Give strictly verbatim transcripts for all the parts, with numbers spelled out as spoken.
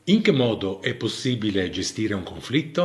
In che modo è possibile gestire un conflitto?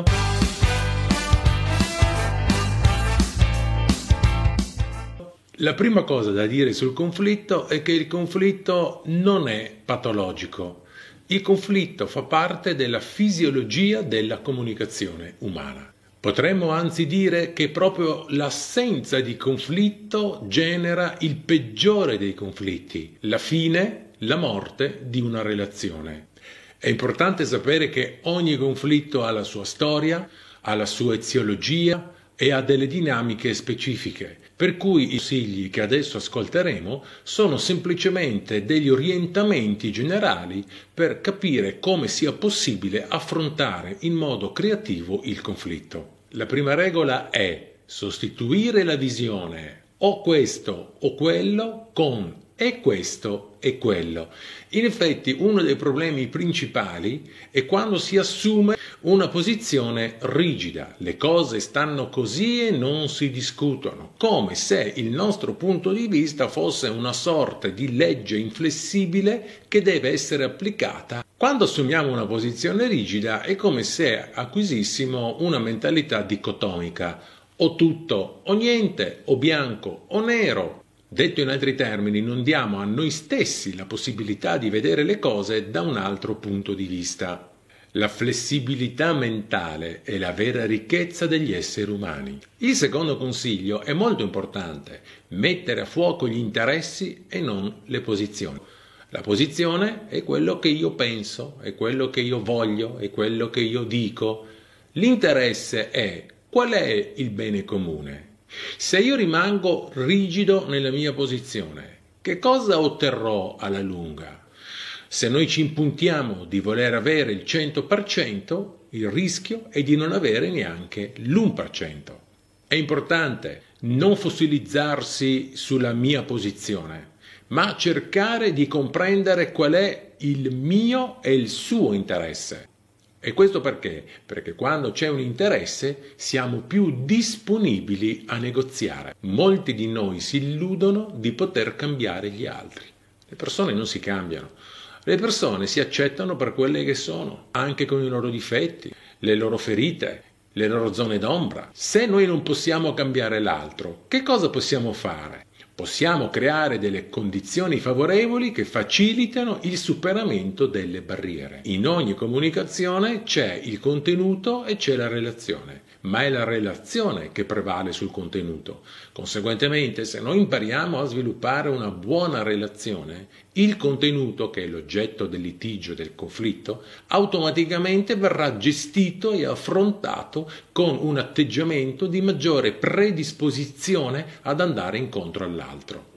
La prima cosa da dire sul conflitto è che il conflitto non è patologico. Il conflitto fa parte della fisiologia della comunicazione umana. Potremmo anzi dire che proprio l'assenza di conflitto genera il peggiore dei conflitti, la fine, la morte di una relazione. È importante sapere che ogni conflitto ha la sua storia, ha la sua eziologia e ha delle dinamiche specifiche, per cui i consigli che adesso ascolteremo sono semplicemente degli orientamenti generali per capire come sia possibile affrontare in modo creativo il conflitto. La prima regola è sostituire la visione o questo o quello con e questo e quello. In effetti uno dei problemi principali è quando si assume una posizione rigida. Le cose stanno così e non si discutono, come se il nostro punto di vista fosse una sorta di legge inflessibile che deve essere applicata. Quando assumiamo una posizione rigida è come se acquisissimo una mentalità dicotomica, o tutto o niente, o bianco o nero. Detto in altri termini, non diamo a noi stessi la possibilità di vedere le cose da un altro punto di vista. La flessibilità mentale è la vera ricchezza degli esseri umani. Il secondo consiglio è molto importante: mettere a fuoco gli interessi e non le posizioni. La posizione è quello che io penso, è quello che io voglio, è quello che io dico. L'interesse è qual è il bene comune. Se io rimango rigido nella mia posizione, che cosa otterrò alla lunga? Se noi ci impuntiamo di voler avere il cento per cento, il rischio è di non avere neanche l'uno per cento. È importante non fossilizzarsi sulla mia posizione, ma cercare di comprendere qual è il mio e il suo interesse. E questo perché? Perché quando c'è un interesse siamo più disponibili a negoziare. Molti di noi si illudono di poter cambiare gli altri. Le persone non si cambiano. Le persone si accettano per quelle che sono, anche con i loro difetti, le loro ferite, le loro zone d'ombra. Se noi non possiamo cambiare l'altro, che cosa possiamo fare? Possiamo creare delle condizioni favorevoli che facilitano il superamento delle barriere. In ogni comunicazione c'è il contenuto e c'è la relazione, ma è la relazione che prevale sul contenuto. Conseguentemente, se noi impariamo a sviluppare una buona relazione, il contenuto, che è l'oggetto del litigio, del conflitto, automaticamente verrà gestito e affrontato con un atteggiamento di maggiore predisposizione ad andare incontro all'altro.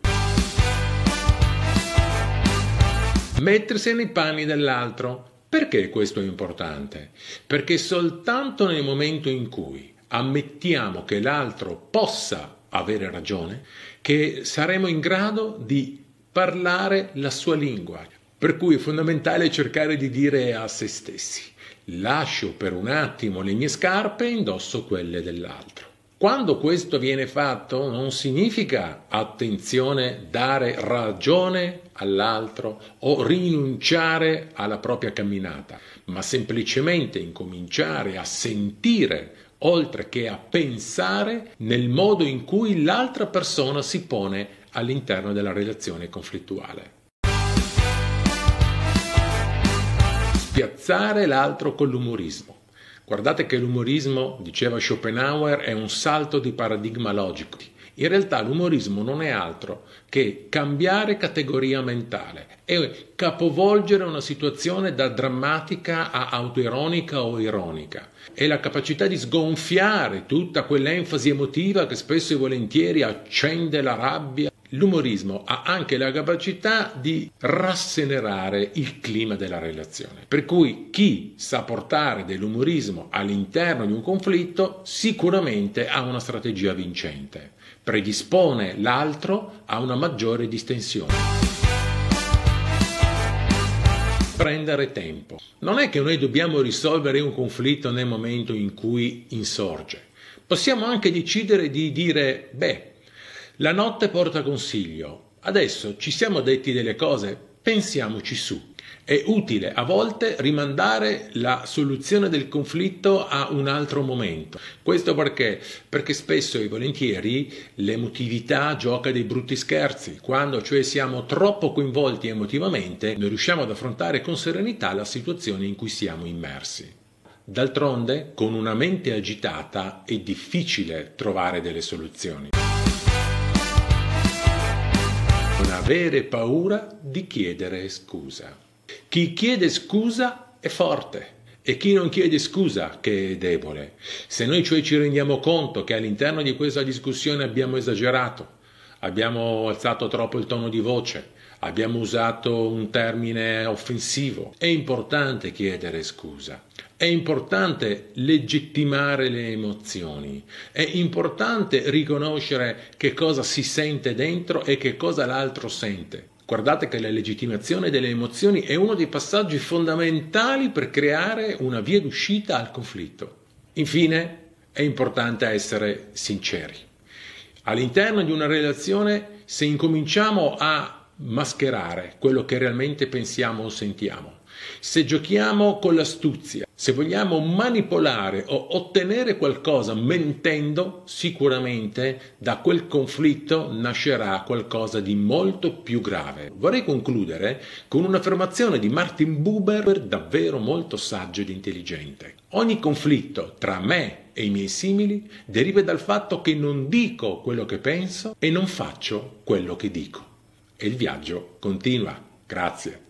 Mettersi nei panni dell'altro. Perché questo è importante? Perché soltanto nel momento in cui ammettiamo che l'altro possa avere ragione, che saremo in grado di parlare la sua lingua. Per cui è fondamentale cercare di dire a se stessi: lascio per un attimo le mie scarpe e indosso quelle dell'altro. Quando questo viene fatto non significa, attenzione, dare ragione all'altro o rinunciare alla propria camminata, ma semplicemente incominciare a sentire oltre che a pensare nel modo in cui l'altra persona si pone all'interno della relazione conflittuale. Spiazzare l'altro con l'umorismo. Guardate che l'umorismo, diceva Schopenhauer, è un salto di paradigma logico. In realtà l'umorismo non è altro che cambiare categoria mentale e capovolgere una situazione da drammatica a autoironica o ironica. È la capacità di sgonfiare tutta quell'enfasi emotiva che spesso e volentieri accende la rabbia. L'umorismo ha anche la capacità di rasserenare il clima della relazione. Per cui chi sa portare dell'umorismo all'interno di un conflitto sicuramente ha una strategia vincente. Predispone l'altro a una maggiore distensione. Prendere tempo. Non è che noi dobbiamo risolvere un conflitto nel momento in cui insorge. Possiamo anche decidere di dire, beh, la notte porta consiglio. Adesso ci siamo detti delle cose, pensiamoci su. È utile a volte rimandare la soluzione del conflitto a un altro momento. Questo perché? Perché spesso e volentieri l'emotività gioca dei brutti scherzi. Quando cioè siamo troppo coinvolti emotivamente, non riusciamo ad affrontare con serenità la situazione in cui siamo immersi. D'altronde, con una mente agitata è difficile trovare delle soluzioni. Non avere paura di chiedere scusa. Chi chiede scusa è forte e chi non chiede scusa che è debole. Se noi cioè ci rendiamo conto che all'interno di questa discussione abbiamo esagerato, abbiamo alzato troppo il tono di voce, abbiamo usato un termine offensivo, è importante chiedere scusa. È importante legittimare le emozioni, è importante riconoscere che cosa si sente dentro e che cosa l'altro sente. Guardate che la legittimazione delle emozioni è uno dei passaggi fondamentali per creare una via d'uscita al conflitto. Infine, è importante essere sinceri. All'interno di una relazione, se incominciamo a mascherare quello che realmente pensiamo o sentiamo, se giochiamo con l'astuzia, se vogliamo manipolare o ottenere qualcosa mentendo, sicuramente da quel conflitto nascerà qualcosa di molto più grave. Vorrei concludere con un'affermazione di Martin Buber davvero molto saggio ed intelligente. Ogni conflitto tra me e i miei simili deriva dal fatto che non dico quello che penso e non faccio quello che dico. E il viaggio continua. Grazie.